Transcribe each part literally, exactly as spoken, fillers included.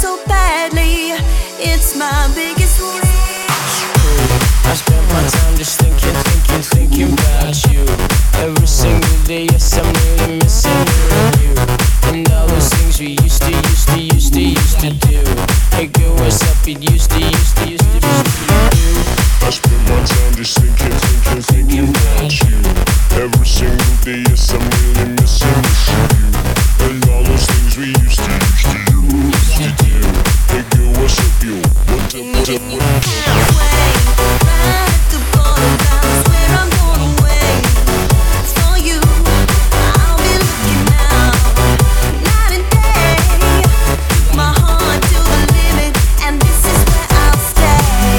so badly. It's my biggest wish. I spend my time just thinking, thinking, thinking about you. Every single day, yes, I'm really missing you. And all those things we used to, used to, used to, used to do. Hey girl, what's up? It used to, used to, used to, used to do. I spend my time just thinking, thinking, thinking about you. Every single day, yes, I'm really missing, missing you. And all those things we used to, used to do, used to do. Hey girl, what's up, yo? What up, what up, what up? Halfway, right at the borderline is where I'm going away. For you, I'll be looking out, night and day. My heart to the limit, and this is where I'll stay.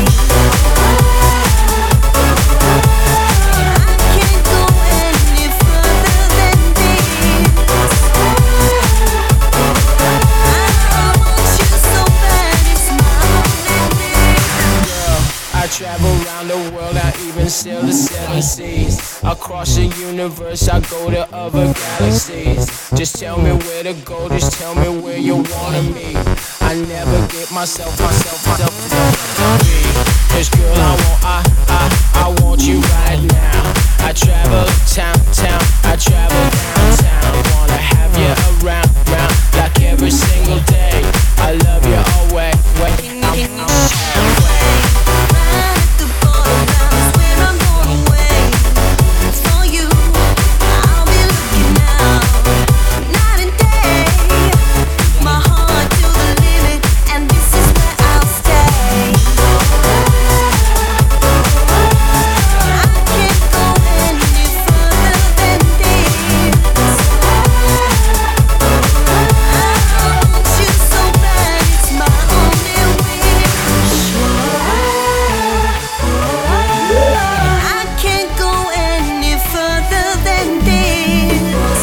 I can't go any further than this. I want you so bad, it's my only wish. Girl, I travel around the world, I even sail the seven seas. Across the universe, I go to other galaxies. Just tell me where to go, just tell me where you wanna meet. I never get myself, myself, myself to be. Cause girl, I want, I, I, I want you right now. I travel town, town, I travel downtown. Wanna have you around, round, like every single day. I love you always, wait, I'm, I'm halfway. Right at the borderline is where I'm going away. For you, I'll be looking out, night and day. My heart to the limit, and this is where I'll stay. I can't go any further than this. I want you so bad, it's my only wish. I can't go any further than this.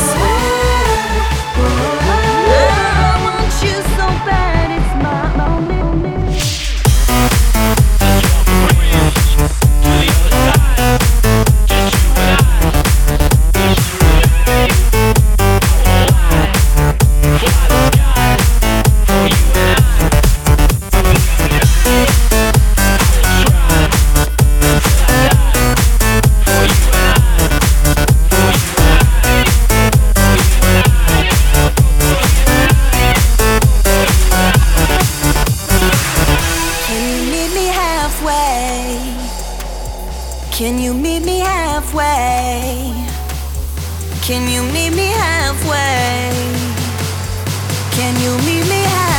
I want you so bad, it's my only wish. Can you meet me halfway? Can you meet me halfway? Can you meet me halfway? Can you meet me halfway?